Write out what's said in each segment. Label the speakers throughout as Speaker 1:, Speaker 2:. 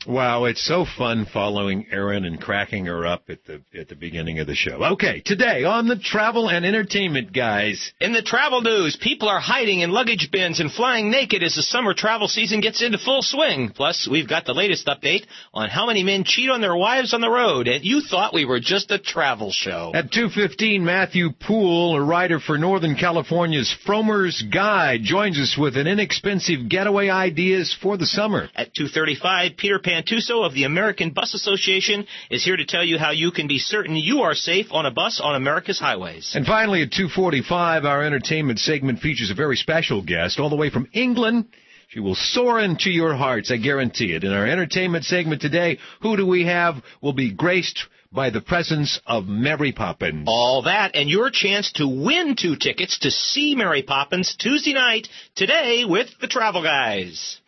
Speaker 1: Wow, it's so fun following Erin and cracking her up at the beginning of the show. Okay, today on the Travel and Entertainment Guys.
Speaker 2: In the travel news, people are hiding in luggage bins and flying naked as the summer travel season gets into full swing. Plus, we've got the latest update on how many men cheat on their wives on the road. And you thought we were just a travel show.
Speaker 1: At 2:15, Matthew Poole, a writer for Northern California's Frommer's Guide, joins us with an inexpensive getaway ideas for the summer.
Speaker 2: At 2:35, Peter Pantuso of the American Bus Association is here to tell you how you can be certain you are safe on a bus on America's highways.
Speaker 1: And finally, at 2:45, our entertainment segment features a very special guest all the way from England. She will soar into your hearts, I guarantee it. In our entertainment segment today, who do we have? Will be graced by the presence of Mary Poppins.
Speaker 2: All that and your chance to win 2 tickets to see Mary Poppins Tuesday night, today with the Travel Guys.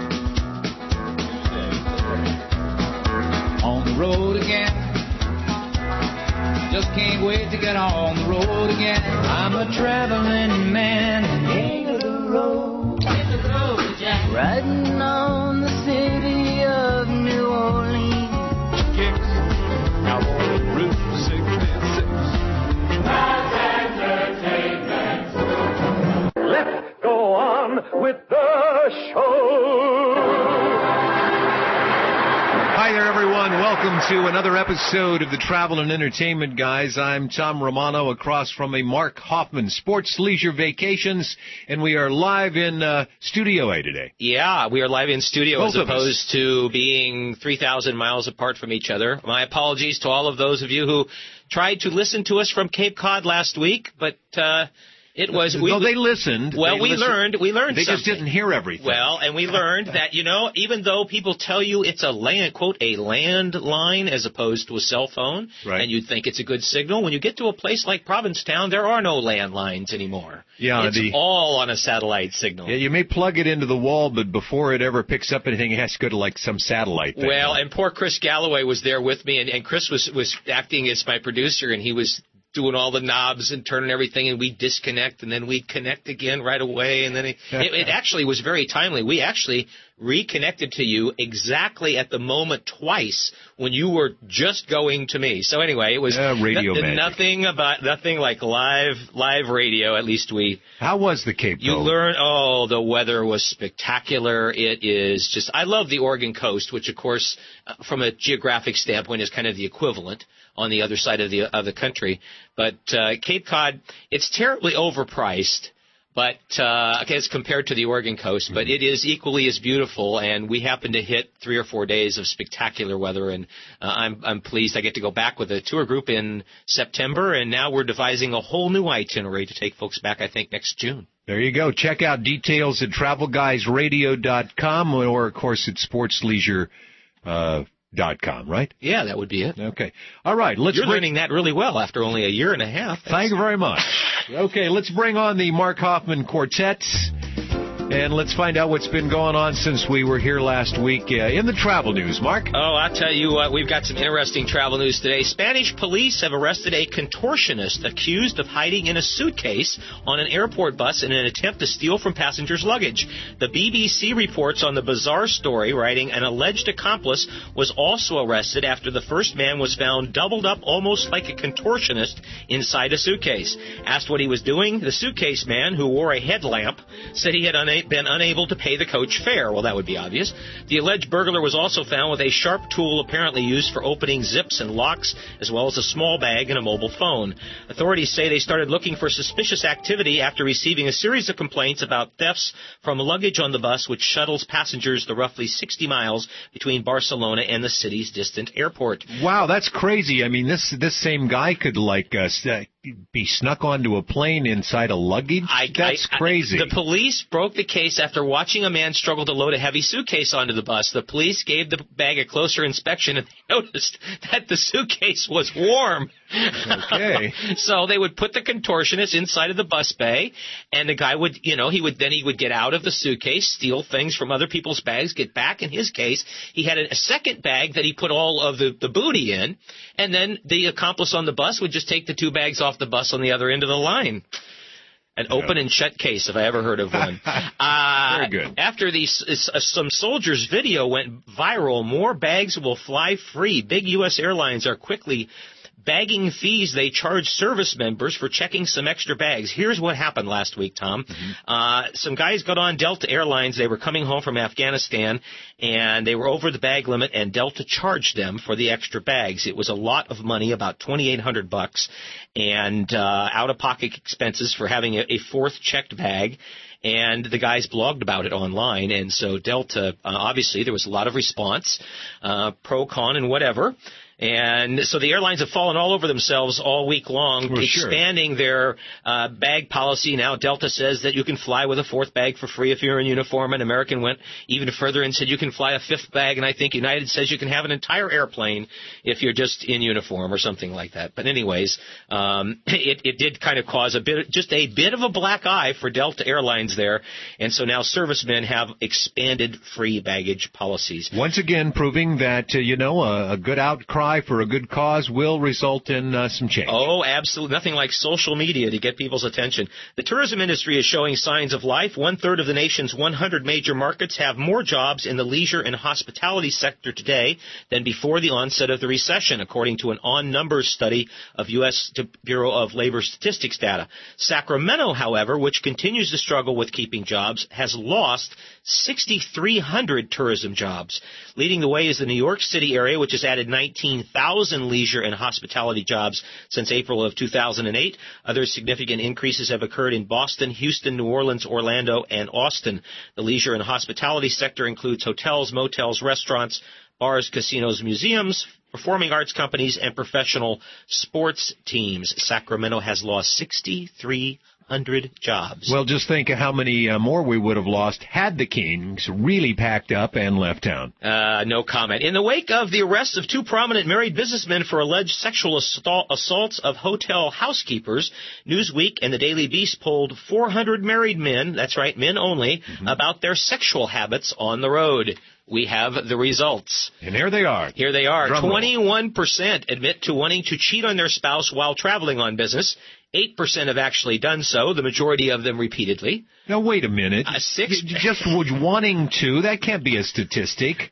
Speaker 3: On the road again. Just can't wait to get on the road again. I'm a traveling man, king of the road. Hit the road, Jack. Riding on the city of New Orleans.
Speaker 4: Kicks. Out on Route 66.
Speaker 5: That's entertainment.
Speaker 4: Let's go on with the show.
Speaker 1: Hi there, everyone. Welcome to another episode of the Travel and Entertainment Guys. I'm Tom Romano, across from a Mark Hoffman Sports Leisure Vacations, and we are live in Studio A today.
Speaker 2: Yeah, we are live in studio
Speaker 1: Both
Speaker 2: as
Speaker 1: of us.
Speaker 2: opposed to being 3,000 miles apart from each other. My apologies to all of those of you who tried to listen to us from Cape Cod last week, but it was...
Speaker 1: Well, they listened.
Speaker 2: Well, we learned
Speaker 1: They
Speaker 2: something.
Speaker 1: just didn't hear everything.
Speaker 2: Well, and we learned that, even though people tell you it's a land, quote, a landline as opposed to a cell phone,
Speaker 1: Right.
Speaker 2: and you'd think it's a good signal, when you get to a place like Provincetown, there are no landlines anymore.
Speaker 1: Yeah,
Speaker 2: it's all on a satellite signal.
Speaker 1: Yeah, you may plug it into the wall, but before it ever picks up anything, it has to go to like some satellite thing.
Speaker 2: Well, and poor Chris Galloway was there with me, and Chris was acting as my producer, and he was doing all the knobs and turning everything, and we'd disconnect, and then we'd connect again right away, and then it actually was very timely. We actually reconnected to you exactly at the moment twice when you were just going to me. So anyway, it was
Speaker 1: radio magic.
Speaker 2: nothing like live radio. At least
Speaker 1: How was the Cape?
Speaker 2: You learn. Oh, the weather was spectacular. It is just. I love the Oregon coast, which of course, from a geographic standpoint, is kind of the equivalent on the other side of the country. But Cape Cod, it's terribly overpriced, but as compared to the Oregon coast, but it is equally as beautiful. And we happen to hit 3 or 4 days of spectacular weather, and I'm pleased I get to go back with a tour group in September, and now we're devising a whole new itinerary to take folks back, I think, next June.
Speaker 1: There you go. Check out details at TravelGuysRadio.com or, of course, at SportsLeisure.com, right?
Speaker 2: Yeah, that would be it.
Speaker 1: Okay. All right.
Speaker 2: You're learning that really well after only a year and a half.
Speaker 1: Thank you very much. Okay, let's bring on the Mark Hoffman Quartet, and let's find out what's been going on since we were here last week in the travel news. Mark?
Speaker 2: Oh, I'll tell you what, we've got some interesting travel news today. Spanish police have arrested a contortionist accused of hiding in a suitcase on an airport bus in an attempt to steal from passengers' luggage. The BBC reports on the bizarre story, writing, an alleged accomplice was also arrested after the first man was found doubled up almost like a contortionist inside a suitcase. Asked what he was doing, the suitcase man, who wore a headlamp, said he had been unable to pay the coach fare. Well, that would be obvious. The alleged burglar was also found with a sharp tool apparently used for opening zips and locks, as well as a small bag and a mobile phone. Authorities say they started looking for suspicious activity after receiving a series of complaints about thefts from luggage on the bus, which shuttles passengers the roughly 60 miles between Barcelona and the city's distant airport.
Speaker 1: Wow, that's crazy. I mean, this same guy could, be snuck onto a plane inside a luggage? That's crazy.
Speaker 2: The police broke the case after watching a man struggle to load a heavy suitcase onto the bus. The police gave the bag a closer inspection and noticed that the suitcase was warm.
Speaker 1: Okay.
Speaker 2: So they would put the contortionist inside of the bus bay, and the guy would, he would get out of the suitcase, steal things from other people's bags, get back. In his case, he had a second bag that he put all of the booty in, and then the accomplice on the bus would just take the 2 bags off the bus on the other end of the line. An open and shut case, if I ever heard of one.
Speaker 1: Very good.
Speaker 2: After some soldiers' video went viral, more bags will fly free. Big U.S. airlines are quickly bagging fees they charge service members for checking some extra bags. Here's what happened last week, Tom. Some guys got on Delta Airlines. They were coming home from Afghanistan, and they were over the bag limit, and Delta charged them for the extra bags. It was a lot of money, about $2,800, and out-of-pocket expenses for having a fourth checked bag. And the guys blogged about it online, and so Delta, obviously, there was a lot of response, pro, con, and whatever. And so the airlines have fallen all over themselves all week long, expanding their bag policy. Now Delta says that you can fly with a fourth bag for free if you're in uniform, and American went even further and said you can fly a fifth bag, and I think United says you can have an entire airplane if you're just in uniform or something like that. But anyways, it did kind of cause a bit of a black eye for Delta Airlines there, and so now servicemen have expanded free baggage policies.
Speaker 1: Once again, proving that, a good outcry for a good cause will result in some change.
Speaker 2: Oh, absolutely. Nothing like social media to get people's attention. The tourism industry is showing signs of life. 1/3 of the nation's 100 major markets have more jobs in the leisure and hospitality sector today than before the onset of the recession, according to an on-numbers study of U.S. Bureau of Labor Statistics data. Sacramento, however, which continues to struggle with keeping jobs, has lost 6,300 tourism jobs. Leading the way is the New York City area, which has added 19,000 leisure and hospitality jobs since April of 2008. Other significant increases have occurred in Boston, Houston, New Orleans, Orlando, and Austin. The leisure and hospitality sector includes hotels, motels, restaurants, bars, casinos, museums, performing arts companies, and professional sports teams. Sacramento has lost 6,300 jobs.
Speaker 1: Well, just think of how many more we would have lost had the Kings really packed up and left town.
Speaker 2: No comment. In the wake of the arrest of two prominent married businessmen for alleged sexual assaults of hotel housekeepers, Newsweek and the Daily Beast polled 400 married men, that's right, men only, about their sexual habits on the road. We have the results.
Speaker 1: And here they are.
Speaker 2: Here they are.
Speaker 1: Drum roll.
Speaker 2: 21% admit to wanting to cheat on their spouse while traveling on business. 8% have actually done so, the majority of them repeatedly.
Speaker 1: Now, wait a minute.
Speaker 2: 6
Speaker 1: Just wanting to, that can't be a statistic.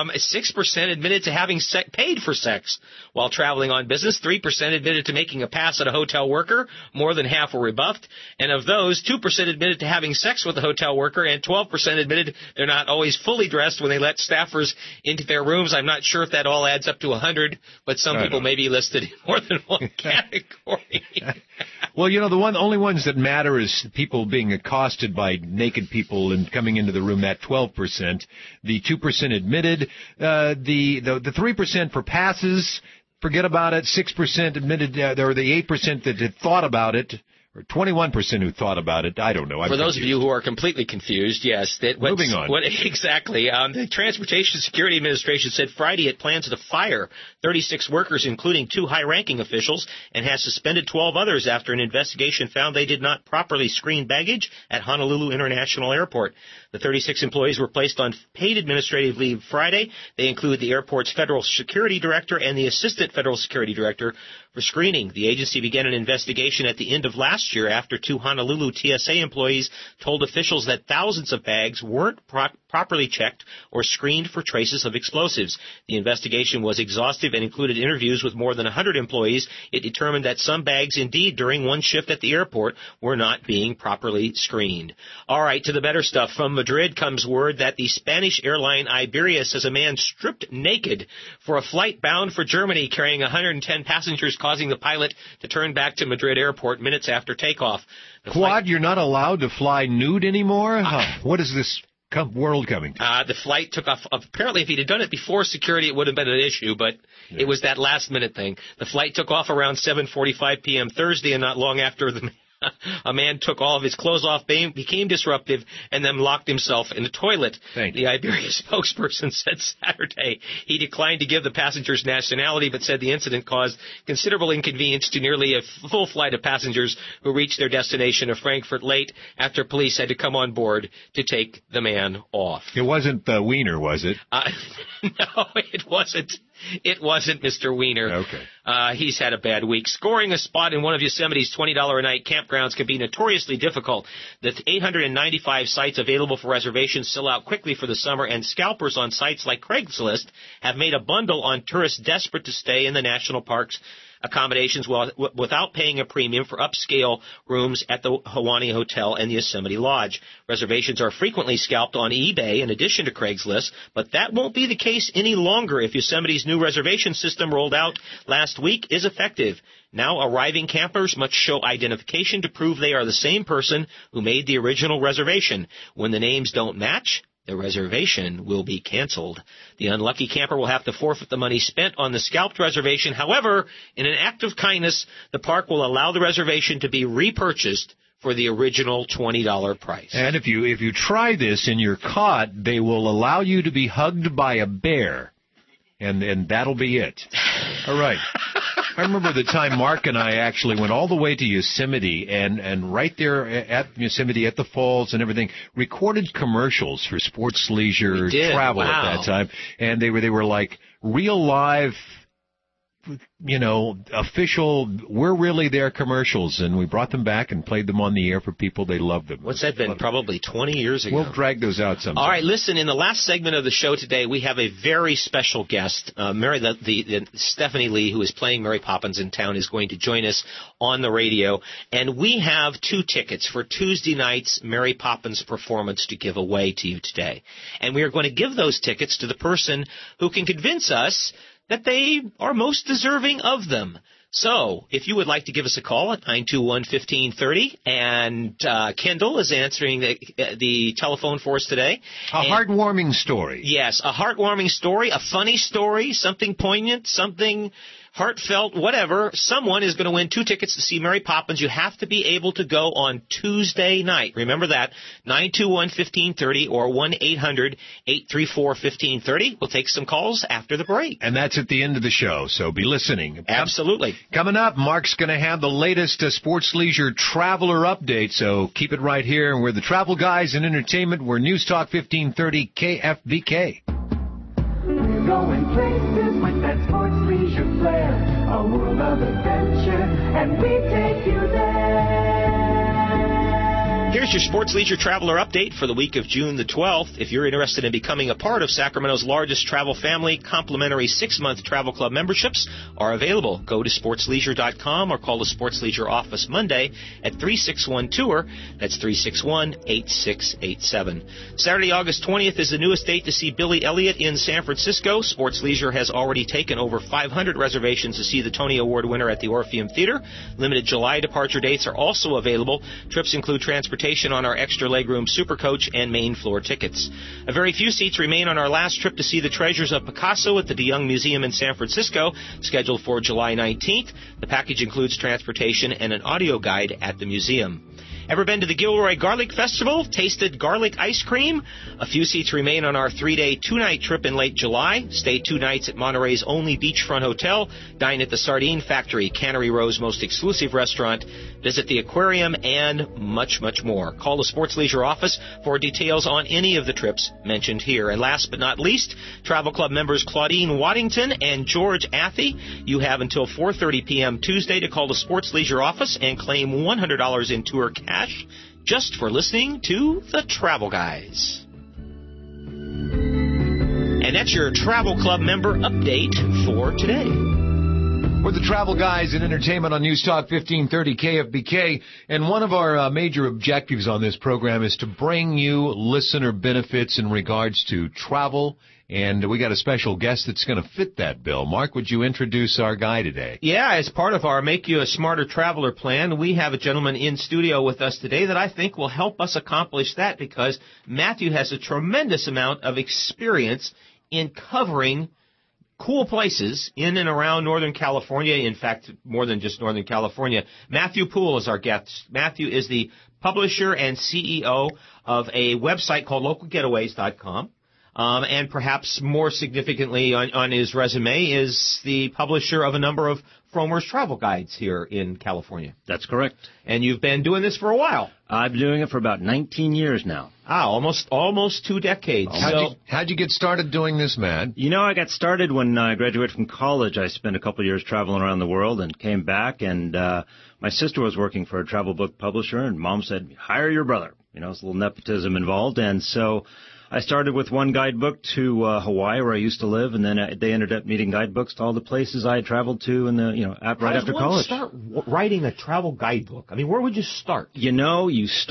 Speaker 2: 6% admitted to having paid for sex while traveling on business. 3% admitted to making a pass at a hotel worker. More than half were rebuffed. And of those, 2% admitted to having sex with a hotel worker, and 12% admitted they're not always fully dressed when they let staffers into their rooms. I'm not sure if that all adds up to 100, but some people may be listed in more than one category.
Speaker 1: Well, the only ones that matter is people being accosted by naked people and coming into the room, that 12%. The 2% admitted. The 3% for passes, forget about it. 6% admitted, or the 8% that had thought about it, or 21% who thought about it. I don't know.
Speaker 2: For those of you who are completely confused, yes.
Speaker 1: Moving on.
Speaker 2: Exactly. The Transportation Security Administration said Friday it plans to fire 36 workers, including 2 high-ranking officials, and has suspended 12 others after an investigation found they did not properly screen baggage at Honolulu International Airport. The 36 employees were placed on paid administrative leave Friday. They include the airport's federal security director and the assistant federal security director for screening. The agency began an investigation at the end of last year after 2 Honolulu TSA employees told officials that thousands of bags weren't properly checked or screened for traces of explosives. The investigation was exhaustive and included interviews with more than 100 employees. It determined that some bags, indeed, during one shift at the airport, were not being properly screened. All right, to the better stuff. From Madrid comes word that the Spanish airline Iberia says a man stripped naked for a flight bound for Germany carrying 110 passengers, causing the pilot to turn back to Madrid airport minutes after takeoff.
Speaker 1: Quad, you're not allowed to fly nude anymore? What is this world coming to?
Speaker 2: The flight took off. Apparently, if he'd have done it before security, it would have been an issue, but it was that last-minute thing. The flight took off around 7:45 p.m. Thursday, and not long after a man took all of his clothes off, became disruptive, and then locked himself in the toilet. The Iberia spokesperson said Saturday he declined to give the passenger's nationality, but said the incident caused considerable inconvenience to nearly a full flight of passengers who reached their destination of Frankfurt late after police had to come on board to take the man off.
Speaker 1: It wasn't the wiener, was it?
Speaker 2: No, it wasn't. It wasn't Mr. Wiener.
Speaker 1: Okay.
Speaker 2: He's had a bad week. Scoring a spot in one of Yosemite's $20 a night campgrounds can be notoriously difficult. The 895 sites available for reservations sell out quickly for the summer, and scalpers on sites like Craigslist have made a bundle on tourists desperate to stay in the national parks accommodations without paying a premium for upscale rooms at the Hawani Hotel and the Yosemite Lodge. Reservations are frequently scalped on eBay in addition to Craigslist, but that won't be the case any longer if Yosemite's new reservation system rolled out last week is effective. Now arriving campers must show identification to prove they are the same person who made the original reservation. When the names don't match, the reservation will be canceled. The unlucky camper will have to forfeit the money spent on the scalped reservation. However, in an act of kindness, the park will allow the reservation to be repurchased for the original $20 price.
Speaker 1: And if you try this and you're caught, they will allow you to be hugged by a bear. And that'll be it. All right. I remember the time Mark and I actually went all the way to Yosemite and right there at Yosemite at the falls and everything, recorded commercials for sports leisure travel at that time. And they were like real live, official, we're really there commercials, and we brought them back and played them on the air for people. They loved them.
Speaker 2: What's that been? Probably 20 years ago.
Speaker 1: We'll drag those out sometime.
Speaker 2: All right, listen, in the last segment of the show today, we have a very special guest. Stephanie Lee, who is playing Mary Poppins in town, is going to join us on the radio. And we have 2 tickets for Tuesday night's Mary Poppins performance to give away to you today. And we are going to give those tickets to the person who can convince us that they are most deserving of them. So, if you would like to give us a call at 921-1530, and Kendall is answering the telephone for us today.
Speaker 1: A heartwarming story.
Speaker 2: Yes, a heartwarming story, a funny story, something poignant, something heartfelt, whatever. Someone is going to win 2 tickets to see Mary Poppins. You have to be able to go on Tuesday night. Remember that, 921-1530 or 1-800-834-1530. We'll take some calls after the break.
Speaker 1: And that's at the end of the show, so be listening.
Speaker 2: Absolutely.
Speaker 1: Coming up, Mark's going to have the latest sports leisure traveler update, so keep it right here. We're the Travel Guys in Entertainment. We're News Talk 1530 KFBK.
Speaker 3: We're going places with that sports leisure flair, a world of adventure, and we take you there.
Speaker 2: Here's your Sports Leisure Traveler update for the week of June the 12th. If you're interested in becoming a part of Sacramento's largest travel family, complimentary 6-month travel club memberships are available. Go to sportsleisure.com or call the Sports Leisure office Monday at 361-TOUR. That's 361-8687. Saturday, August 20th is the newest date to see Billy Elliot in San Francisco. Sports Leisure has already taken over 500 reservations to see the Tony Award winner at the Orpheum Theater. Limited July departure dates are also available. Trips include transportation on our extra legroom super coach and main floor tickets. A very few seats remain on our last trip to see the treasures of Picasso at the De Young Museum in San Francisco, scheduled for July 19th. The package includes transportation and an audio guide at the museum. Ever been to the Gilroy Garlic Festival? Tasted garlic ice cream? A few seats remain on our 3-day, 2-night trip in late July. Stay 2 nights at Monterey's only beachfront hotel. Dine at the Sardine Factory, Cannery Row's most exclusive restaurant. Visit the aquarium and much, much more. Call the Sports Leisure office for details on any of the trips mentioned here. And last but not least, Travel Club members Claudine Waddington and George Athey, you have until 4:30 p.m. Tuesday to call the Sports Leisure office and claim $100 in tour cash just for listening to the Travel Guys. And that's your Travel Club member update for today.
Speaker 1: We're the Travel Guys in Entertainment on News Talk 1530 KFBK, and one of our major objectives on this program is to bring you listener benefits in regards to travel, and we got a special guest that's going to fit that bill. Mark, would you introduce our guy today?
Speaker 2: Yeah, as part of our Make You a Smarter Traveler plan, we have a gentleman in studio with us today that I think will help us accomplish that, because Matthew has a tremendous amount of experience in covering cool places in and around Northern California. In fact, more than just Northern California. Matthew Poole is our guest. Matthew is the publisher and CEO of a website called localgetaways.com. And perhaps more significantly on his resume is the publisher of a number of Frommer's Travel Guides here in California.
Speaker 6: That's correct.
Speaker 2: And you've been doing this for a while.
Speaker 6: I've been doing it for about 19 years now.
Speaker 2: Almost 2 decades.
Speaker 1: How'd you get started doing this, Matt?
Speaker 6: You know, I got started when I graduated from college. I spent a couple of years traveling around the world and came back, and my sister was working for a travel book publisher, and Mom said, hire your brother. You know, it's a little nepotism involved, and so I started with one guidebook to Hawaii, where I used to live, and then they ended up needing guidebooks to all the places I had traveled to in the, right after college.
Speaker 2: How does one start writing a travel guidebook? I mean, where would you start?
Speaker 6: You know,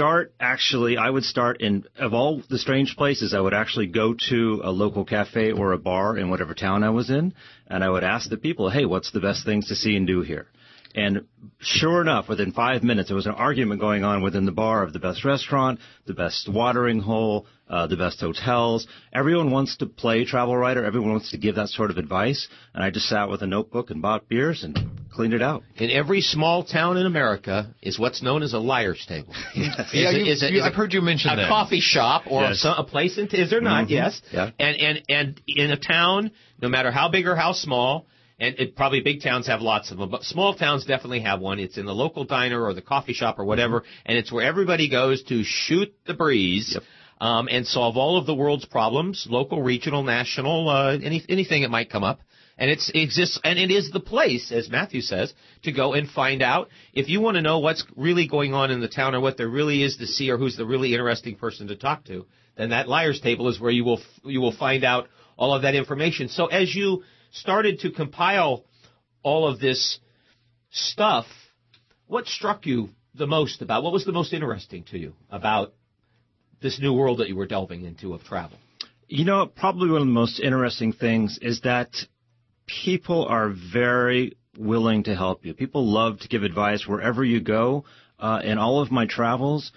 Speaker 6: I would start of all the strange places, I would actually go to a local cafe or a bar in whatever town I was in, and I would ask the people, hey, what's the best things to see and do here? And sure enough, within 5 minutes, there was an argument going on within the bar of the best restaurant, the best watering hole, the best hotels. Everyone wants to play travel writer. Everyone wants to give that sort of advice. And I just sat with a notebook and bought beers and cleaned it out.
Speaker 2: In every small town in America is what's known as a liar's table.
Speaker 1: I've heard you mention that.
Speaker 2: A coffee shop or a place is there not? Yes.
Speaker 6: Yeah.
Speaker 2: And in a town, no matter how big or how small, and probably big towns have lots of them, but small towns definitely have one. It's in the local diner or the coffee shop or whatever, and it's where everybody goes to shoot the breeze and solve all of the world's problems, local, regional, national, anything that might come up. And it exists, and it is the place, as Matthew says, to go and find out. If you want to know what's really going on in the town or what there really is to see or who's the really interesting person to talk to, then that liar's table is where you will find out all of that information. So as you started to compile all of this stuff, what struck you the most about, what was the most interesting to you about this new world that you were delving into of travel?
Speaker 6: You know, probably one of the most interesting things is that people are very willing to help you. People love to give advice wherever you go. In all of my travels,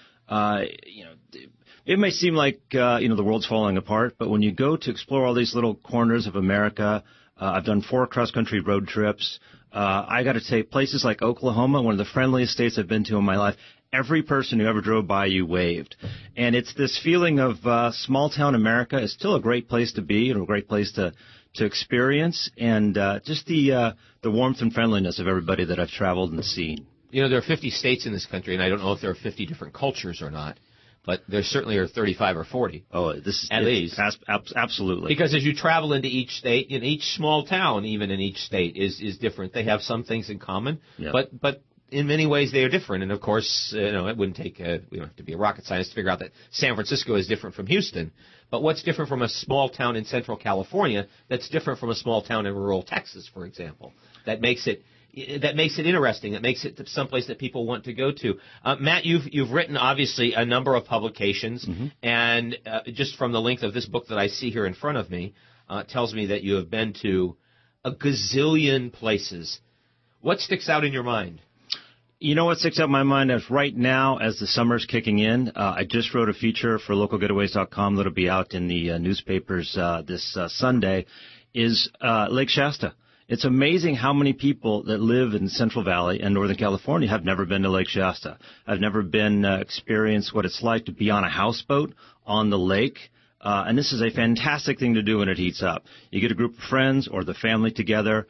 Speaker 6: it may seem like, the world's falling apart, but when you go to explore all these little corners of America, I've done 4 cross-country road trips. I got to say, places like Oklahoma, one of the friendliest states I've been to in my life, every person who ever drove by you waved. And it's this feeling of small-town America is still a great place to be and a great place to experience, and just the warmth and friendliness of everybody that I've traveled and seen.
Speaker 2: You know, there are 50 states in this country, and I don't know if there are 50 different cultures or not. But there certainly are 35 or 40.
Speaker 6: Oh, this is
Speaker 2: at least.
Speaker 6: Absolutely.
Speaker 2: Because as you travel into each state, in each small town, even in each state, is different. They have some things in common, but in many ways they are different. And of course, it wouldn't take we don't have to be a rocket scientist to figure out that San Francisco is different from Houston. But what's different from a small town in Central California that's different from a small town in rural Texas, for example? That makes it interesting. That makes it someplace that people want to go to. Matt, you've written obviously a number of publications, and just from the length of this book that I see here in front of me, tells me that you have been to a gazillion places. What sticks out in your mind?
Speaker 6: You know what sticks out in my mind is right now, as the summer's kicking in, I just wrote a feature for localgetaways.com that'll be out in the newspapers this Sunday, is Lake Shasta. It's amazing how many people that live in Central Valley and Northern California have never been to Lake Shasta. I've never been experienced what it's like to be on a houseboat on the lake. And this is a fantastic thing to do when it heats up. You get a group of friends or the family together.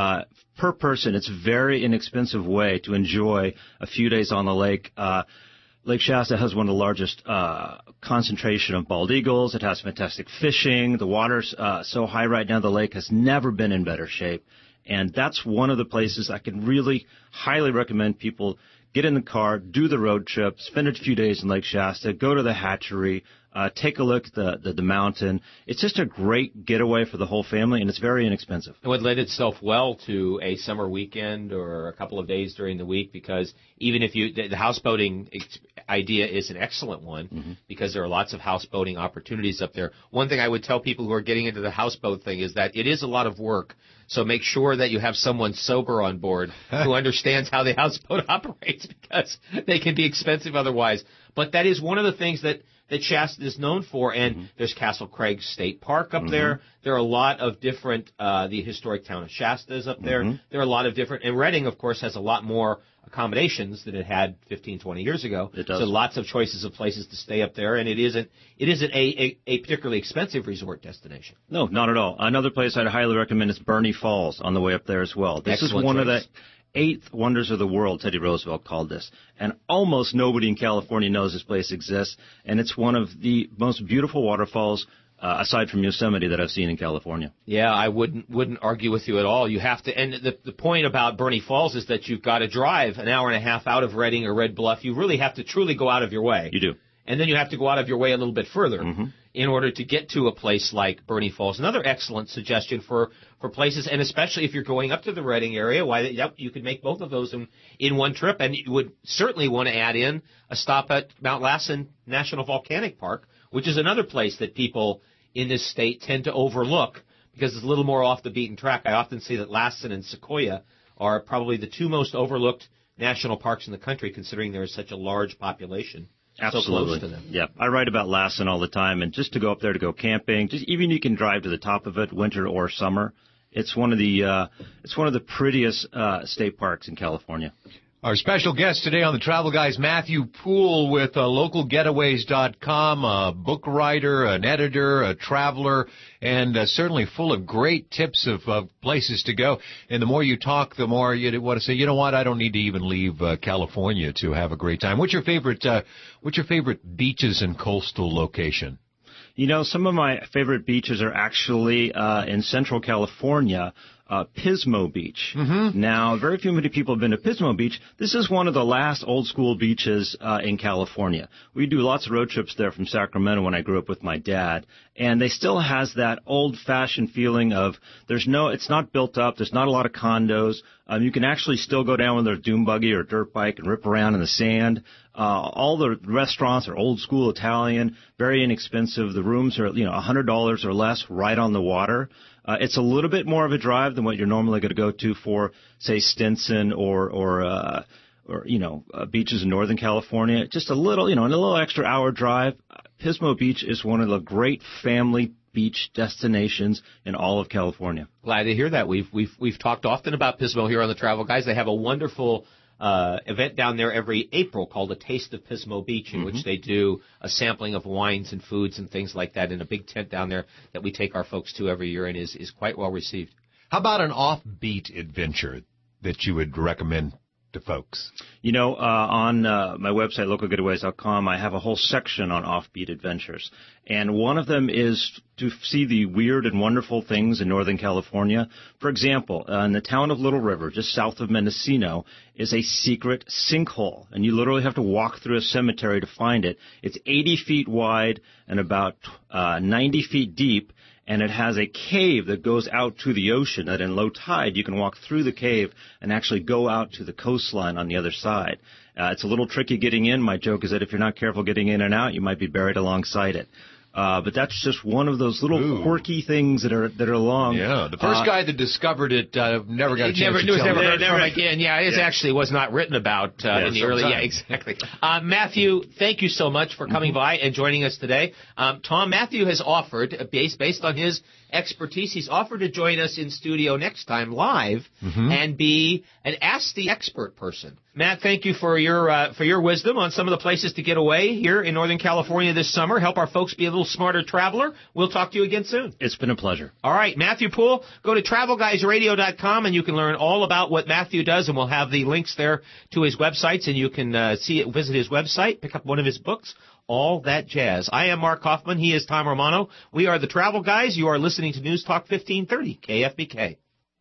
Speaker 6: Per person, it's a very inexpensive way to enjoy a few days on the lake. Lake Shasta has one of the largest concentration of bald eagles. It has fantastic fishing. The water's so high right now, the lake has never been in better shape. And that's one of the places I can really highly recommend people get in the car, do the road trip, spend a few days in Lake Shasta, go to the hatchery, take a look at the mountain. It's just a great getaway for the whole family, and it's very inexpensive.
Speaker 2: It would lend itself well to a summer weekend or a couple of days during the week, because even if the houseboating idea is an excellent one, because there are lots of houseboating opportunities up there. One thing I would tell people who are getting into the houseboat thing is that it is a lot of work. So make sure that you have someone sober on board who understands how the houseboat operates, because they can be expensive otherwise. But that is one of the things that Shasta is known for. And there's Castle Craig State Park up there. There are a lot of different, the historic town of Shasta is up there. There are a lot of different, and Redding, of course, has a lot more accommodations than it had 15, 20 years ago.
Speaker 6: It does.
Speaker 2: So lots of choices of places to stay up there, and it isn't a particularly expensive resort destination.
Speaker 6: No, not at all. Another place I'd highly recommend is Bernie Falls on the way up there as well. This is one of the eighth wonders of the world, Teddy Roosevelt called this. And almost nobody in California knows this place exists. And it's one of the most beautiful waterfalls, aside from Yosemite, that I've seen in California.
Speaker 2: Yeah, I wouldn't argue with you at all. You have to, and the point about Bernie Falls is that you've got to drive an hour and a half out of Redding or Red Bluff. You really have to truly go out of your way.
Speaker 6: You do.
Speaker 2: And then you have to go out of your way a little bit further in order to get to a place like Bernie Falls. Another excellent suggestion for places, and especially if you're going up to the Redding area, you could make both of those in one trip. And you would certainly want to add in a stop at Mount Lassen National Volcanic Park, which is another place that people in this state tend to overlook because it's a little more off the beaten track. I often say that Lassen and Sequoia are probably the two most overlooked national parks in the country, considering there is such a large population.
Speaker 6: Absolutely.
Speaker 2: So close to them.
Speaker 6: Yeah. I write about Lassen all the time, and just to go up there to go camping, even you can drive to the top of it, winter or summer. It's one of the prettiest state parks in California.
Speaker 1: Our special guest today on the Travel Guys, Matthew Poole with localgetaways.com, a book writer, an editor, a traveler, and certainly full of great tips of places to go. And the more you talk, the more you want to say, you know what, I don't need to even leave California to have a great time. What's your favorite beaches and coastal location?
Speaker 6: You know, some of my favorite beaches are actually in Central California. Pismo Beach. Now, very few many people have been to Pismo Beach. This is one of the last old school beaches in California. We do lots of road trips there from Sacramento when I grew up with my dad, and they still has that old-fashioned feeling of it's not built up. There's not a lot of condos. You can actually still go down with a dune buggy or dirt bike and rip around in the sand. All the restaurants are old school Italian, very inexpensive. The rooms are, $100 or less right on the water. It's a little bit more of a drive than what you're normally going to go to for, say, Stinson or beaches in Northern California. Just a little extra hour drive. Pismo Beach is one of the great family beach destinations in all of California.
Speaker 2: Glad to hear that. We've talked often about Pismo here on the Travel Guys. They have a wonderful event down there every April called A Taste of Pismo Beach, in which they do a sampling of wines and foods and things like that in a big tent down there that we take our folks to every year, and is quite well received.
Speaker 1: How about an offbeat adventure that you would recommend to folks?
Speaker 6: On my website, localgetaways.com, I have a whole section on offbeat adventures. And one of them is to see the weird and wonderful things in Northern California. For example, in the town of Little River, just south of Mendocino, is a secret sinkhole. And you literally have to walk through a cemetery to find it. It's 80 feet wide and about 90 feet deep. And it has a cave that goes out to the ocean that in low tide you can walk through the cave and actually go out to the coastline on the other side. It's a little tricky getting in. My joke is that if you're not careful getting in and out, you might be buried alongside it. But that's just one of those little quirky things that are along.
Speaker 1: Yeah, the first guy that discovered it never got a chance to tell
Speaker 2: never
Speaker 1: it.
Speaker 2: heard from again. Yeah, it actually was not written about in the early. Yeah, exactly. Matthew, thank you so much for coming by and joining us today. Tom, Matthew has offered, based on his expertise, he's offered to join us in studio next time live and be an Ask the Expert person. Matt, thank you for your wisdom on some of the places to get away here in Northern California this summer. Help our folks be a little smarter traveler. We'll talk to you again soon.
Speaker 6: It's been a pleasure.
Speaker 2: All right, Matthew Poole, go to TravelGuysRadio.com and you can learn all about what Matthew does, and we'll have the links there to his websites, and you can visit his website, pick up one of his books, all that jazz. I am Mark Hoffman. He is Tom Romano. We are the Travel Guys. You are listening to News Talk 1530, KFBK.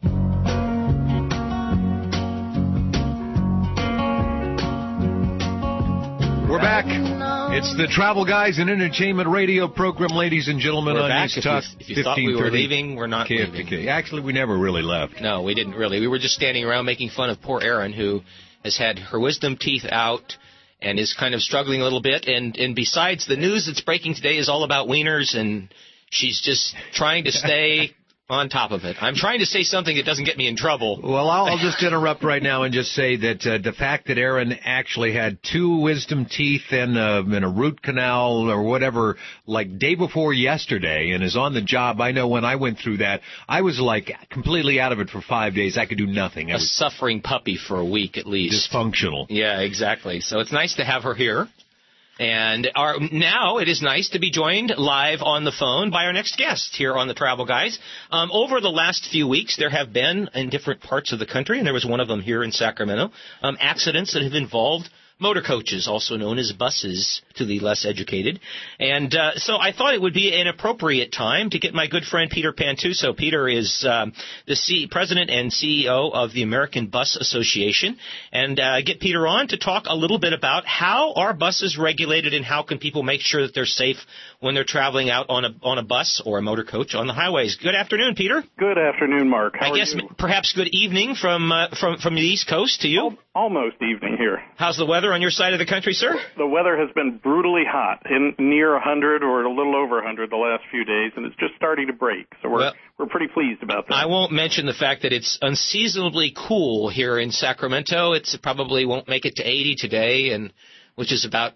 Speaker 1: We're back. It's the Travel Guys and Entertainment Radio program, ladies and gentlemen.
Speaker 2: We're
Speaker 1: on
Speaker 2: back.
Speaker 1: News Talk
Speaker 2: If you thought we were leaving, we're not
Speaker 1: KFBK.
Speaker 2: leaving.
Speaker 1: Actually, we never really left.
Speaker 2: No, we didn't really. We were just standing around making fun of poor Erin, who has had her wisdom teeth out and is kind of struggling a little bit. And besides, the news that's breaking today is all about wieners, and she's just trying to stay on top of it. I'm trying to say something that doesn't get me in trouble.
Speaker 1: Well, I'll just interrupt right now and just say that the fact that Erin actually had 2 wisdom teeth and a root canal or whatever, like day before yesterday, and is on the job. I know when I went through that, I was like completely out of it for 5 days. I could do nothing. I was
Speaker 2: suffering puppy for a week at least.
Speaker 1: Dysfunctional.
Speaker 2: Yeah, exactly. So it's nice to have her here. And now it is nice to be joined live on the phone by our next guest here on the Travel Guys. Over the last few weeks, there have been, in different parts of the country, and there was one of them here in Sacramento, accidents that have involved motor coaches, also known as buses to the less educated. And so I thought it would be an appropriate time to get my good friend Peter Pantuso. Peter is the president and CEO of the American Bus Association. And get Peter on to talk a little bit about how are buses regulated and how can people make sure that they're safe when they're traveling out on a bus or a motor coach on the highways. Good afternoon, Peter.
Speaker 7: Good afternoon, Mark. How
Speaker 2: I guess
Speaker 7: are you?
Speaker 2: Perhaps good evening from the East Coast to you.
Speaker 7: Almost evening here.
Speaker 2: How's the weather on your side of the country, sir?
Speaker 7: The weather has been brutally hot, near 100 or a little over 100 the last few days, and it's just starting to break. So we're pretty pleased about that.
Speaker 2: I won't mention the fact that it's unseasonably cool here in Sacramento. It probably won't make it to 80 today, and which is about,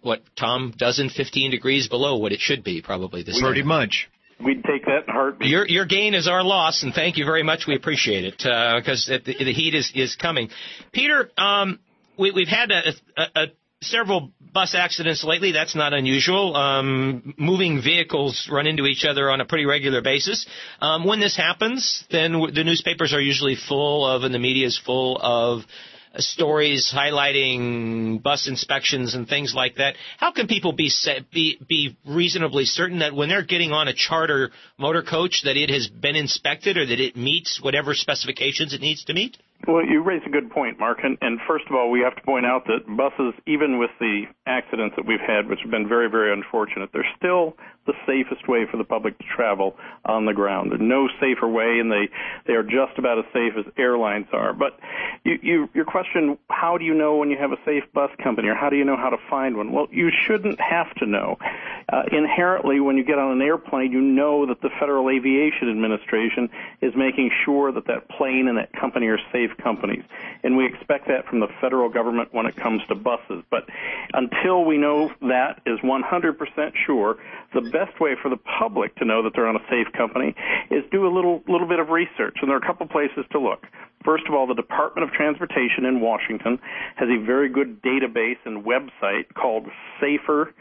Speaker 2: 15 degrees below what it should be probably this
Speaker 1: Pretty much.
Speaker 7: We'd take that in a heartbeat.
Speaker 2: Your gain is our loss, and thank you very much. We appreciate it because the heat is coming. Peter, we've had several bus accidents lately. That's not unusual. Moving vehicles run into each other on a pretty regular basis. When this happens, then the newspapers are usually full of, and the media is full of, stories highlighting bus inspections and things like that. How can people be reasonably certain that when they're getting on a charter motor coach that it has been inspected or that it meets whatever specifications it needs to meet?
Speaker 7: Well, you raise a good point, Mark. And first of all, we have to point out that buses, even with the accidents that we've had, which have been very, very unfortunate, they're still the safest way for the public to travel on the ground. There's no safer way, and they are just about as safe as airlines are. But your question, how do you know when you have a safe bus company, or how do you know how to find one? Well, you shouldn't have to know. Inherently, when you get on an airplane, you know that the Federal Aviation Administration is making sure that that plane and that company are safe companies. And we expect that from the federal government when it comes to buses. But until we know that is 100% sure, the best way for the public to know that they're on a safe company is do a little bit of research. And there are a couple places to look. First of all, the Department of Transportation in Washington has a very good database and website called SaferSys.org.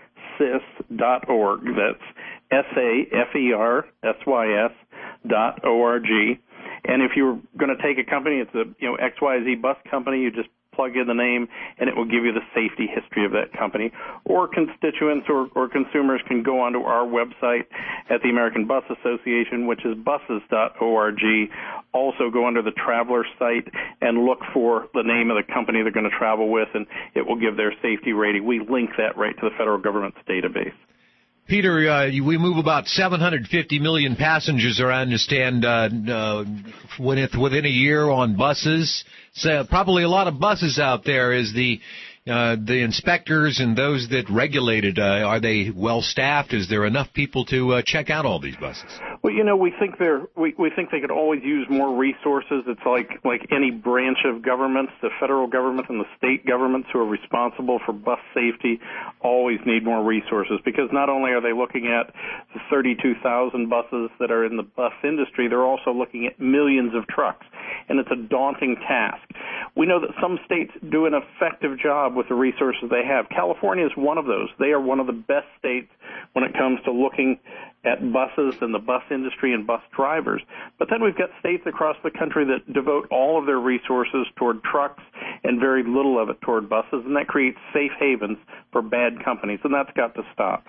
Speaker 7: That's SaferSys.org. And if you're going to take a company, it's a XYZ bus company, you just plug in the name, and it will give you the safety history of that company. Or constituents or consumers can go onto our website at the American Bus Association, which is buses.org. Also go under the traveler site and look for the name of the company they're going to travel with, and it will give their safety rating. We link that right to the federal government's database.
Speaker 1: Peter, we move about 750 million passengers, I understand, within a year on buses. So probably a lot of buses out there. Is the inspectors and those that regulate it, are they well staffed? Is there enough people to check out all these buses?
Speaker 7: Well, we think we think they could always use more resources. It's like any branch of governments, the federal government and the state governments who are responsible for bus safety always need more resources, because not only are they looking at the 32,000 buses that are in the bus industry, they're also looking at millions of trucks, and it's a daunting task. We know that some states do an effective job with the resources they have. California is one of those. They are one of the best states when it comes to looking at buses and the bus industry and bus drivers. But then we've got states across the country that devote all of their resources toward trucks and very little of it toward buses, and that creates safe havens for bad companies, and that's got to stop.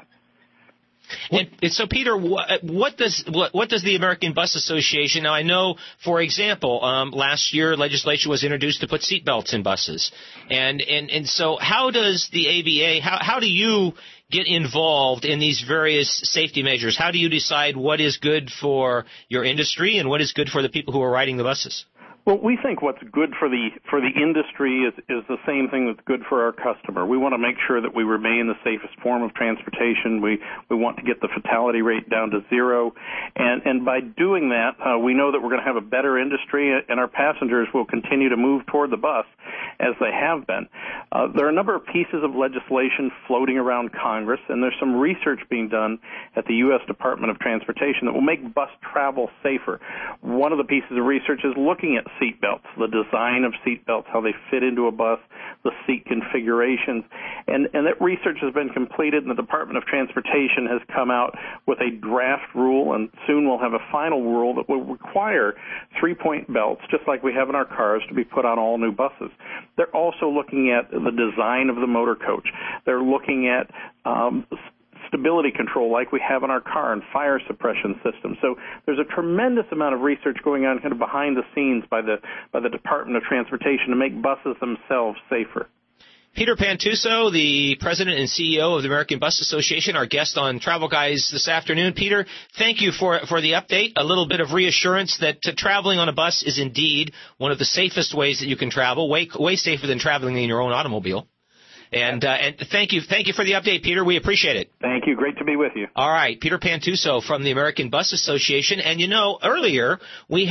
Speaker 2: And so, Peter, what does the American Bus Association? Now, I know, for example, last year legislation was introduced to put seatbelts in buses, and so how does the ABA? How do you get involved in these various safety measures? How do you decide what is good for your industry and what is good for the people who are riding the buses?
Speaker 7: Well, we think what's good for the industry is the same thing that's good for our customer. We want to make sure that we remain the safest form of transportation. We want to get the fatality rate down to zero, and by doing that, we know that we're going to have a better industry, and our passengers will continue to move toward the bus as they have been. There are a number of pieces of legislation floating around Congress, and there's some research being done at the U.S. Department of Transportation that will make bus travel safer. One of the pieces of research is looking at seat belts, the design of seat belts, how they fit into a bus, the seat configurations. And that research has been completed, and the Department of Transportation has come out with a draft rule, and soon we'll have a final rule that will require 3-point belts, just like we have in our cars, to be put on all new buses. They're also looking at the design of the motor coach. They're looking at stability control like we have in our car and fire suppression systems. So there's a tremendous amount of research going on kind of behind the scenes by the Department of Transportation to make buses themselves safer.
Speaker 2: Peter Pantuso, the president and CEO of the American Bus Association, our guest on Travel Guys this afternoon. Peter, thank you for the update. A little bit of reassurance that traveling on a bus is indeed one of the safest ways that you can travel, way safer than traveling in your own automobile. And thank you for the update, Peter. We appreciate it.
Speaker 7: Thank you. Great to be with you.
Speaker 2: All right, Peter Pantuso from the American Bus Association. And earlier we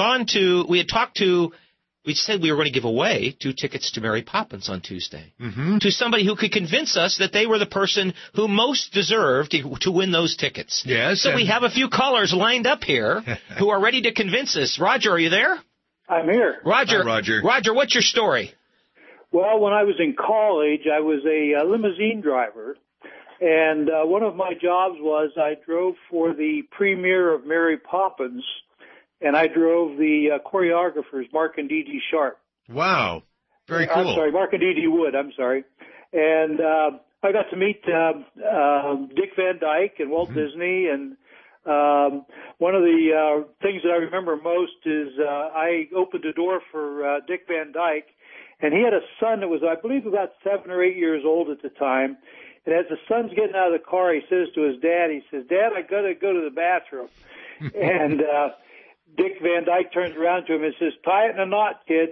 Speaker 2: said we were going to give away 2 tickets to Mary Poppins on Tuesday to somebody who could convince us that they were the person who most deserved to win those tickets.
Speaker 1: Yes.
Speaker 2: So we have a few callers lined up here who are ready to convince us. Roger, are you there?
Speaker 8: I'm here.
Speaker 2: Roger.
Speaker 1: Hi, Roger.
Speaker 2: Roger, what's your story?
Speaker 8: Well, when I was in college, I was a limousine driver, and one of my jobs was I drove for the premiere of Mary Poppins, and I drove the choreographers, Mark and Dee Sharp.
Speaker 1: Wow. Very cool.
Speaker 8: I'm sorry, Mark and Dee Wood, I'm sorry. And I got to meet Dick Van Dyke and Walt Disney, and one of the things that I remember most is I opened a door for Dick Van Dyke, and he had a son that was, I believe, about 7 or 8 years old at the time. And as the son's getting out of the car, he says to his dad, "Dad, I got to go to the bathroom." And Dick Van Dyke turns around to him and says, "Tie it in a knot, kid."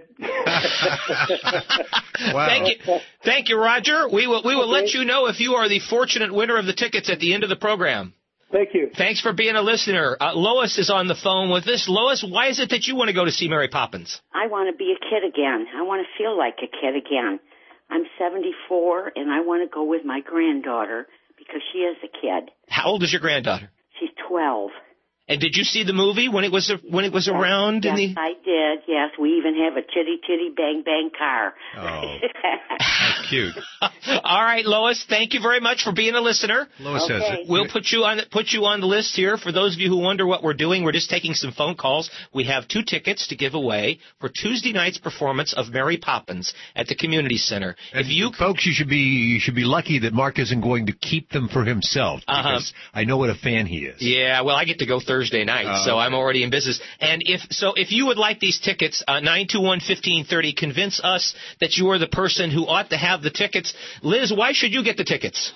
Speaker 1: Wow.
Speaker 2: Thank you, Roger. We will let you know if you are the fortunate winner of the tickets at the end of the program.
Speaker 8: Thank you.
Speaker 2: Thanks for being a listener. Lois is on the phone with us. Lois, why is it that you want to go to see Mary Poppins?
Speaker 9: I want to be a kid again. I want to feel like a kid again. I'm 74, and I want to go with my granddaughter because she is a kid.
Speaker 2: How old is your granddaughter?
Speaker 9: She's 12.
Speaker 2: And did you see the movie when it was around?
Speaker 9: Yes, I did. Yes, we even have a chitty chitty bang bang car.
Speaker 1: Oh, how cute.
Speaker 2: All right, Lois. Thank you very much for being a listener.
Speaker 1: Lois has it.
Speaker 2: We'll put you on the list here. For those of you who wonder what we're doing, we're just taking some phone calls. We have 2 tickets to give away for Tuesday night's performance of Mary Poppins at the Community Center.
Speaker 1: And folks, you should be lucky that Mark isn't going to keep them for himself, because I know what a fan he is.
Speaker 2: Yeah, well, I get to go Thursday night, so I'm already in business. And if you would like these tickets, 921-1530, convince us that you are the person who ought to have the tickets. Liz, why should you get the tickets?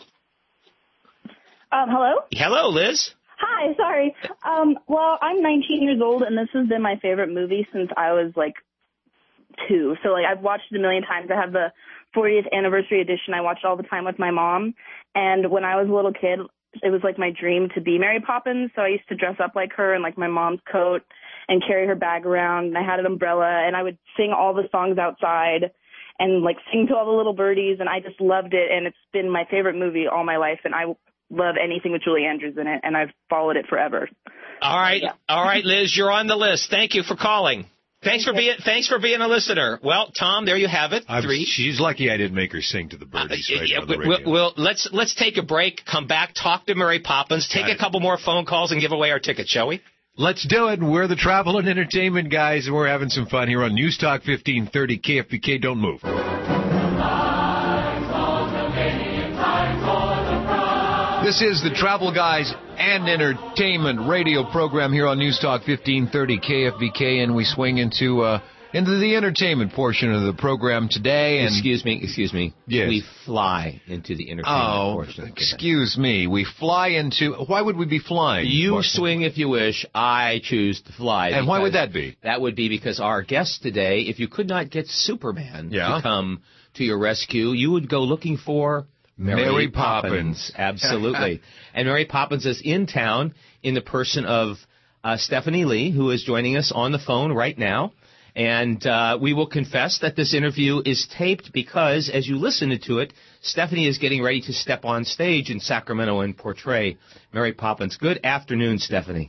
Speaker 10: Hello?
Speaker 2: Hello, Liz.
Speaker 10: Hi, sorry. Well, I'm 19 years old, and this has been my favorite movie since I was, 2. So, I've watched it a million times. I have the 40th anniversary edition. I watched it all the time with my mom. And when I was a little kid, it was, my dream to be Mary Poppins. So I used to dress up like her in, my mom's coat and carry her bag around. And I had an umbrella, and I would sing all the songs outside and, sing to all the little birdies. And I just loved it, and it's been my favorite movie all my life. And I love anything with Julie Andrews in it, and I've followed it forever.
Speaker 2: All right. Yeah. All right, Liz, you're on the list. Thank you for calling. Thanks for being a listener. Well, Tom, there you have it. 3.
Speaker 1: She's lucky I didn't make her sing to the birdies on the radio.
Speaker 2: Well, let's take a break, come back, talk to Mary Poppins, take a couple more phone calls, and give away our tickets, shall we?
Speaker 1: Let's do it. We're the Travel and Entertainment guys, and we're having some fun here on News Talk 1530 KFBK. Don't move. This is the Travel Guys and Entertainment radio program here on News Talk 1530 KFBK, and we swing into the entertainment portion of the program today. And
Speaker 2: Excuse me.
Speaker 1: Yes.
Speaker 2: We fly into the entertainment portion.
Speaker 1: Excuse me. We fly into... Why would we be flying?
Speaker 2: You
Speaker 1: Mark?
Speaker 2: swing if you wish. I choose to fly.
Speaker 1: And why would that be?
Speaker 2: That would be because our guest today, if you could not get Superman to come to your rescue, you would go looking for... Mary Poppins. Absolutely. And Mary Poppins is in town in the person of Stephanie Lee, who is joining us on the phone right now. And we will confess that this interview is taped because, as you listen to it, Stephanie is getting ready to step on stage in Sacramento and portray Mary Poppins. Good afternoon, Stephanie.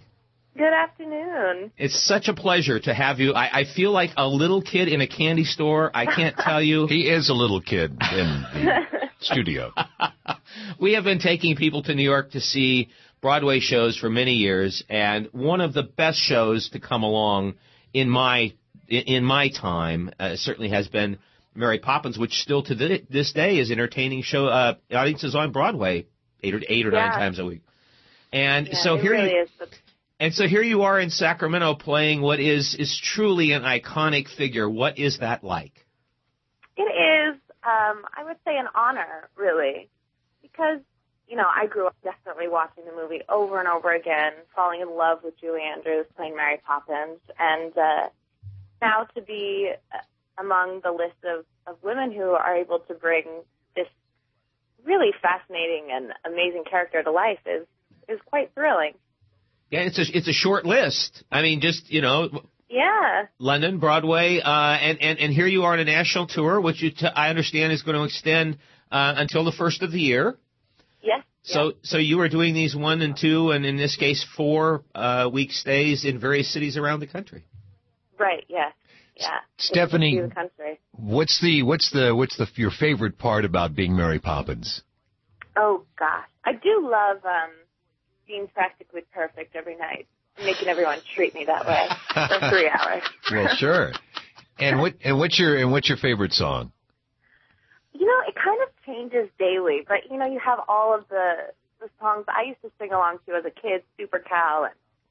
Speaker 11: Good afternoon.
Speaker 2: It's such a pleasure to have you. I feel like a little kid in a candy store. I can't tell you.
Speaker 1: He is a little kid in the studio.
Speaker 2: We have been taking people to New York to see Broadway shows for many years, and one of the best shows to come along in my time certainly has been Mary Poppins, which still to this day is entertaining show audiences on Broadway 8 or 9 times a week. And so here
Speaker 11: really
Speaker 2: you. And so here you are in Sacramento playing what is truly an iconic figure. What is that like?
Speaker 11: It is, I would say, an honor, really, because, I grew up definitely watching the movie over and over again, falling in love with Julie Andrews playing Mary Poppins, and now to be among the list of women who are able to bring this really fascinating and amazing character to life is quite thrilling.
Speaker 2: Yeah, it's a short list. I mean, just,
Speaker 11: Yeah.
Speaker 2: London, Broadway, and here you are on a national tour, which I understand is going to extend until the first of the year.
Speaker 11: Yes.
Speaker 2: So you are doing these 1 and 2, and in this case 4 week stays in various cities around the country.
Speaker 11: Right. Yes. Yeah.
Speaker 1: Stephanie,
Speaker 11: the country.
Speaker 1: what's your favorite part about being Mary Poppins?
Speaker 11: Oh gosh, I do love being practically perfect every night, making everyone treat me that way for 3 hours.
Speaker 1: Well, sure. And what's your favorite song?
Speaker 11: It kind of changes daily, but you have all of the songs I used to sing along to as a kid, Super Cow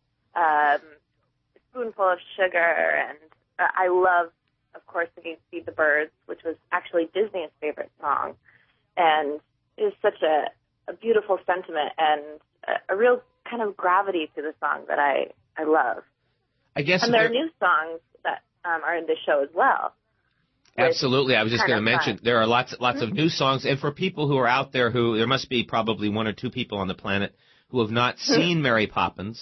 Speaker 11: and Spoonful of Sugar, and I love, of course, singing Feed the Birds, which was actually Disney's favorite song, and it is such a beautiful sentiment and a real kind of gravity to the song that I love.
Speaker 2: I guess.
Speaker 11: And there are new songs that are in the show as well.
Speaker 2: Absolutely. I was just going to mention there are lots of new songs, and for people who are out there there must be probably 1 or 2 people on the planet who have not seen Mary Poppins,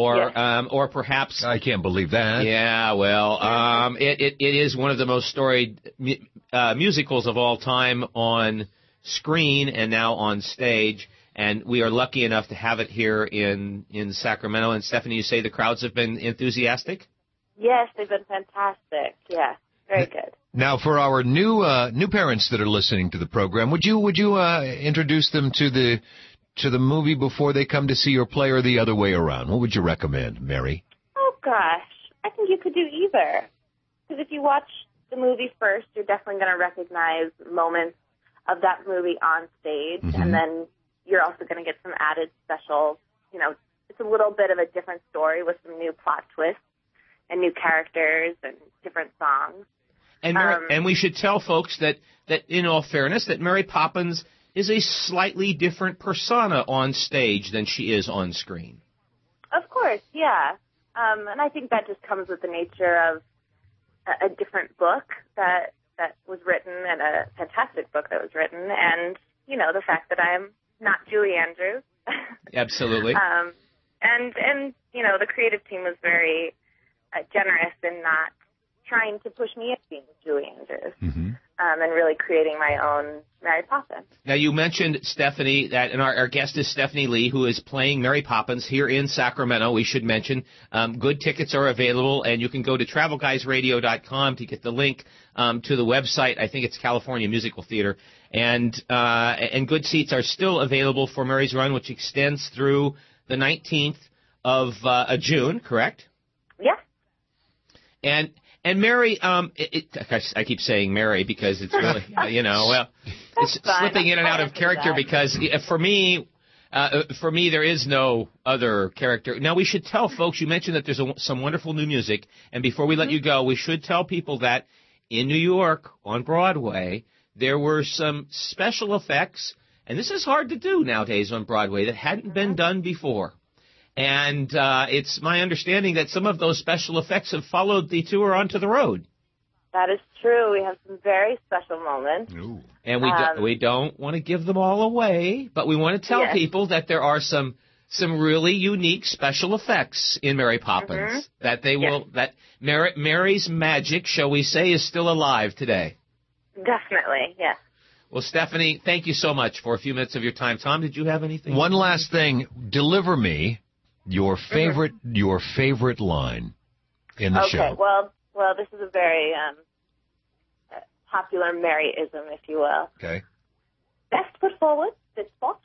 Speaker 2: or perhaps
Speaker 1: I can't believe that.
Speaker 2: Yeah, well, it is one of the most storied musicals of all time on screen and now on stage. And we are lucky enough to have it here in Sacramento. And Stephanie, you say the crowds have been enthusiastic?
Speaker 11: Yes, they've been fantastic. Yeah, very good.
Speaker 1: Now, for our new parents that are listening to the program, would you introduce them to the movie before they come to see your play, or the other way around? What would you recommend, Mary?
Speaker 11: Oh gosh, I think you could do either. Because if you watch the movie first, you're definitely going to recognize moments of that movie on stage, and then you're also going to get some added special, it's a little bit of a different story with some new plot twists and new characters and different songs.
Speaker 2: And we should tell folks that in all fairness, that Mary Poppins is a slightly different persona on stage than she is on screen.
Speaker 11: Of course, yeah. And I think that just comes with the nature of a different book that was written, and a fantastic book that was written, and, the fact that I'm not Julie Andrews.
Speaker 2: Absolutely.
Speaker 11: And the creative team was very generous in not trying to push me into being Julie Andrews, and really creating my own Mary Poppins. Now,
Speaker 2: you mentioned, Stephanie, that and our guest is Stephanie Lee, who is playing Mary Poppins here in Sacramento. We should mention good tickets are available, and you can go to TravelGuysRadio.com to get the link to the website. I think it's California Musical Theater. And good seats are still available for Mary's Run, which extends through the 19th of June, correct?
Speaker 11: Yeah.
Speaker 2: And Mary, I keep saying Mary because it's really, it's slipping in and out of character because for me, there is no other character. Now, we should tell folks, you mentioned that there's some wonderful new music, and before we let you go, we should tell people that in New York, on Broadway, there were some special effects, and this is hard to do nowadays on Broadway, that hadn't been done before. And it's my understanding that some of those special effects have followed the tour onto the road.
Speaker 11: That is true. We have some very special moments.
Speaker 1: Ooh.
Speaker 2: And we don't want to give them all away, but we want to tell people that there are some really unique special effects in Mary Poppins that that Mary's magic, shall we say, is still alive today.
Speaker 11: Definitely, yes.
Speaker 2: Well, Stephanie, thank you so much for a few minutes of your time. Tom, did you have anything?
Speaker 1: One last thing. Deliver Me Your favorite line in the show.
Speaker 11: Okay, well, this is a very popular Mary-ism, if you will.
Speaker 1: Okay.
Speaker 11: Best foot forward, this spot.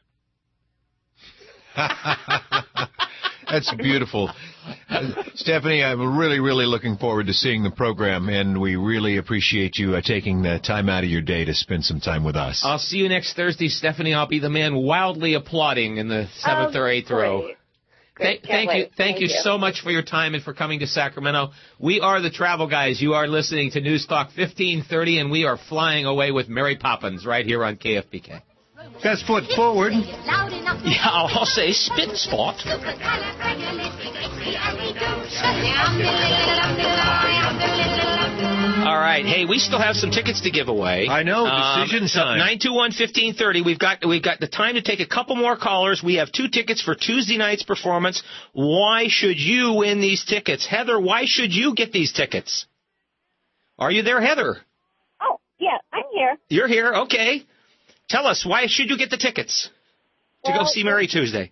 Speaker 1: That's beautiful. Stephanie, I'm really, really looking forward to seeing the program, and we really appreciate you taking the time out of your day to spend some time with us.
Speaker 2: I'll see you next Thursday, Stephanie. I'll be the man wildly applauding in the 7th or 8th row. Thank you so much for your time and for coming to Sacramento. We are the Travel Guys. You are listening to News Talk 1530, and we are flying away with Mary Poppins right here on KFBK.
Speaker 1: Best foot forward.
Speaker 2: Yeah, I'll say spit spot. All right. Hey, we still have some tickets to give away.
Speaker 1: I know. Decision time.
Speaker 2: 921-1530. We've got the time to take a couple more callers. We have 2 tickets for Tuesday night's performance. Why should you win these tickets? Heather, why should you get these tickets? Are you there, Heather?
Speaker 10: Oh, yeah, I'm here.
Speaker 2: You're here. Okay. Tell us, why should you get the tickets to go see Mary Tuesday?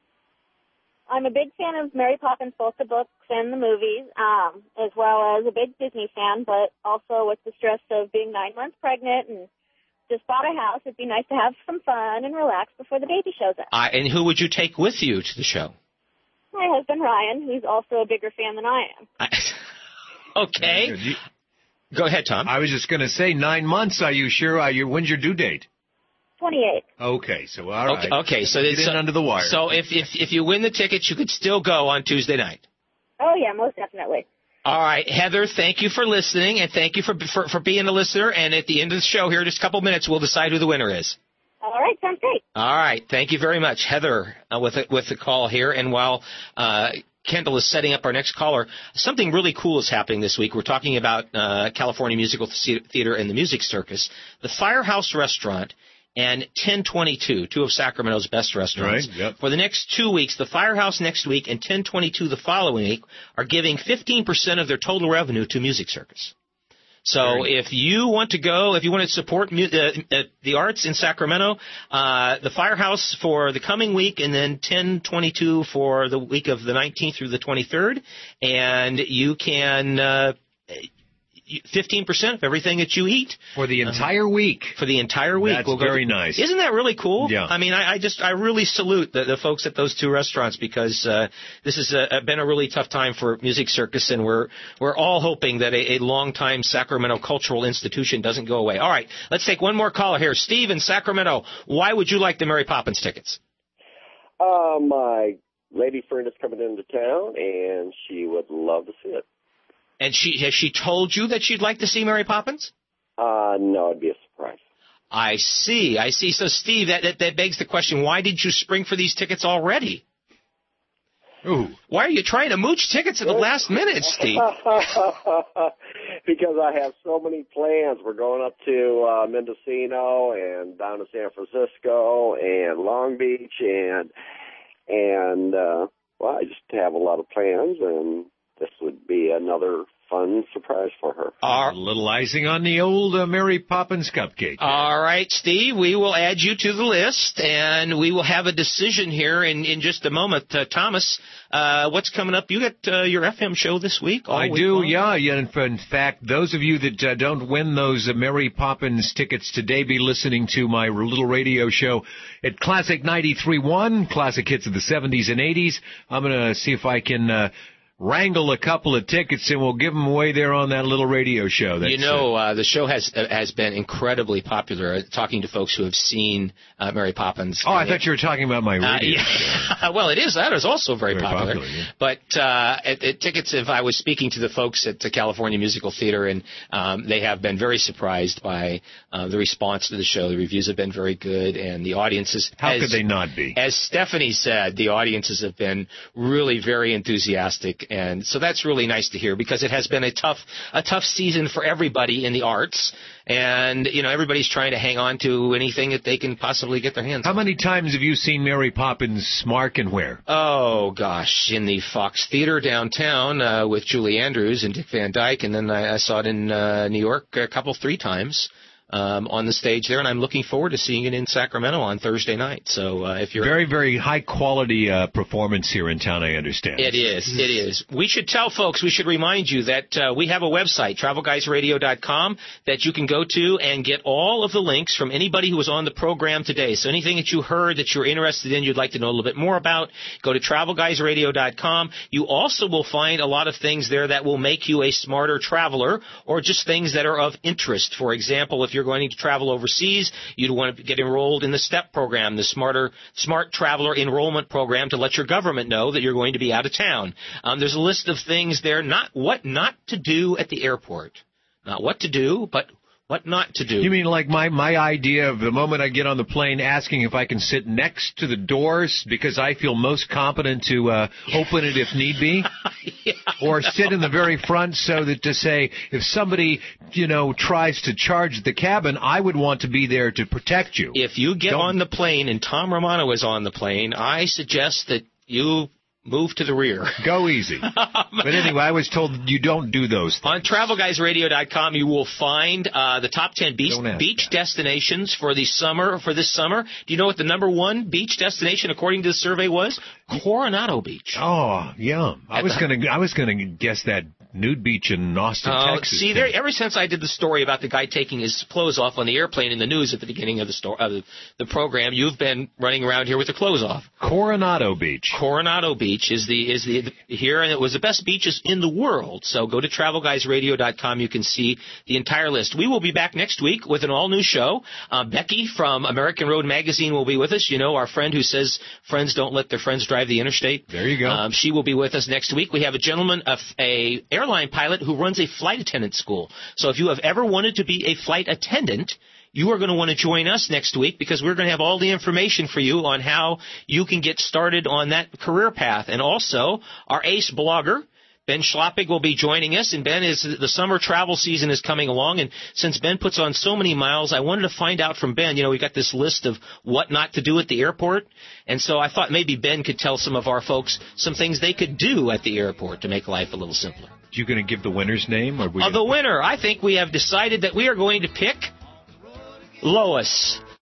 Speaker 10: I'm a big fan of Mary Poppins, both the books and the movies, as well as a big Disney fan, but also with the stress of being 9 months pregnant and just bought a house, it'd be nice to have some fun and relax before the baby shows up.
Speaker 2: And who would you take with you to the show?
Speaker 10: My husband, Ryan, who's also a bigger fan than I am.
Speaker 2: Okay. Go ahead, Tom.
Speaker 1: I was just going to say, 9 months, are you sure? When's your due date?
Speaker 10: 28.
Speaker 1: Okay, so all right.
Speaker 2: Okay, so
Speaker 1: get in under the wire.
Speaker 2: So if you win the tickets, you could still go on Tuesday night.
Speaker 10: Oh yeah, most definitely.
Speaker 2: All right, Heather, thank you for listening, and thank you for being a listener. And at the end of the show here, just a couple minutes, we'll decide who the winner is.
Speaker 10: All right, sounds great.
Speaker 2: All right, thank you very much, Heather, with the call here. And while Kendall is setting up our next caller, something really cool is happening this week. We're talking about California Musical Theater and the Music Circus. The Firehouse Restaurant and 1022, 2 of Sacramento's best restaurants.
Speaker 1: Right, yep.
Speaker 2: For the next 2 weeks, the Firehouse next week and 1022 the following week are giving 15% of their total revenue to Music Circus. So if you want to go, if you want to support the arts in Sacramento, the Firehouse for the coming week, and then 1022 for the week of the 19th through the 23rd, and you can 15% of everything that you eat.
Speaker 1: For the entire week.
Speaker 2: For the entire week.
Speaker 1: That's very nice.
Speaker 2: Isn't that really cool?
Speaker 1: Yeah.
Speaker 2: I mean, I really salute the folks at those 2 restaurants, because this has been a really tough time for Music Circus, and we're all hoping that a long-time Sacramento cultural institution doesn't go away. All right, let's take one more caller here. Steve in Sacramento, why would you like the Mary Poppins tickets?
Speaker 12: My lady friend is coming into town, and she would love to see it.
Speaker 2: And has she told you that she'd like to see Mary Poppins?
Speaker 12: No, it'd be a surprise.
Speaker 2: I see. So, Steve, that begs the question, why did you spring for these tickets already?
Speaker 1: Ooh.
Speaker 2: Why are you trying to mooch tickets at the last minute, Steve?
Speaker 12: Because I have so many plans. We're going up to Mendocino and down to San Francisco and Long Beach, and I just have a lot of plans, and this would be another fun surprise for her.
Speaker 1: A little icing on the old Mary Poppins cupcake.
Speaker 2: All right, Steve, we will add you to the list, and we will have a decision here in just a moment. Thomas, what's coming up? You got your FM show this week?
Speaker 1: I do, yeah. In fact, those of you that don't win those Mary Poppins tickets today, be listening to my little radio show at Classic 93.1, classic hits of the 70s and 80s. I'm going to see if I can wrangle a couple of tickets, and we'll give them away there on that little radio show. That's,
Speaker 2: the show has been incredibly popular. Talking to folks who have seen Mary Poppins.
Speaker 1: Oh, I thought you were talking about my radio show.
Speaker 2: Well, it is. That is also very popular.
Speaker 1: Yeah.
Speaker 2: But at tickets, if I was speaking to the folks at the California Musical Theater, and they have been very surprised by the response to the show. The reviews have been very good, and the audiences.
Speaker 1: How could they not be?
Speaker 2: As Stephanie said, the audiences have been really very enthusiastic. And so that's really nice to hear, because it has been a tough season for everybody in the arts, and everybody's trying to hang on to anything that they can possibly get their hands on.
Speaker 1: How many times have you seen Mary Poppins, Mark, and where?
Speaker 2: Oh gosh, in the Fox Theater downtown with Julie Andrews and Dick Van Dyke, and then I saw it in New York 3 times. on the stage there, and I'm looking forward to seeing it in Sacramento on Thursday night. So if you're
Speaker 1: very, very high quality performance here in town, I understand.
Speaker 2: It is. We should tell folks, we should remind you that we have a website, TravelGuysRadio.com, that you can go to and get all of the links from anybody who was on the program today. So anything that you heard that you're interested in, you'd like to know a little bit more about, go to TravelGuysRadio.com. You also will find a lot of things there that will make you a smarter traveler, or just things that are of interest. For example, if you're going to travel overseas, you'd want to get enrolled in the STEP program, the Smart Traveler Enrollment Program, to let your government know that you're going to be out of town. There's a list of things there, not what not to do at the airport. Not what to do, but what not to do.
Speaker 1: You mean like my idea of the moment I get on the plane asking if I can sit next to the doors because I feel most competent to open it if need be?
Speaker 2: Yeah,
Speaker 1: or sit in the very front so that to say if somebody, tries to charge the cabin, I would want to be there to protect you.
Speaker 2: If you get on the plane and Tom Romano is on the plane, I suggest that you move to the rear.
Speaker 1: Go easy. But anyway, I was told you don't do those things.
Speaker 2: On TravelGuysRadio.com, you will find the top 10 beach destinations for this summer. Do you know what the number one beach destination, according to the survey, was? Coronado Beach.
Speaker 1: Oh, yum. I was gonna guess that nude beach in Austin, Texas.
Speaker 2: See, ever since I did the story about the guy taking his clothes off on the airplane in the news at the beginning of the program, you've been running around here with your clothes off.
Speaker 1: Coronado Beach.
Speaker 2: Coronado Beach is the here, and it was the best beaches in the world. So go to TravelGuysRadio.com. You can see the entire list. We will be back next week with an all-new show. Becky from American Road Magazine will be with us. Our friend who says friends don't let their friends drive the interstate.
Speaker 1: There you go.
Speaker 2: She will be with us next week. We have a gentleman, a airline pilot who runs a flight attendant school. So if you have ever wanted to be a flight attendant, you are going to want to join us next week, because we're going to have all the information for you on how you can get started on that career path. And also, our ace blogger, Ben Schlappig, will be joining us. And Ben, the summer travel season is coming along, and since Ben puts on so many miles, I wanted to find out from Ben, we got this list of what not to do at the airport. And so I thought maybe Ben could tell some of our folks some things they could do at the airport to make life a little simpler.
Speaker 1: You going to give the winner's name?
Speaker 2: The winner, I think we have decided that we are going to pick Lois.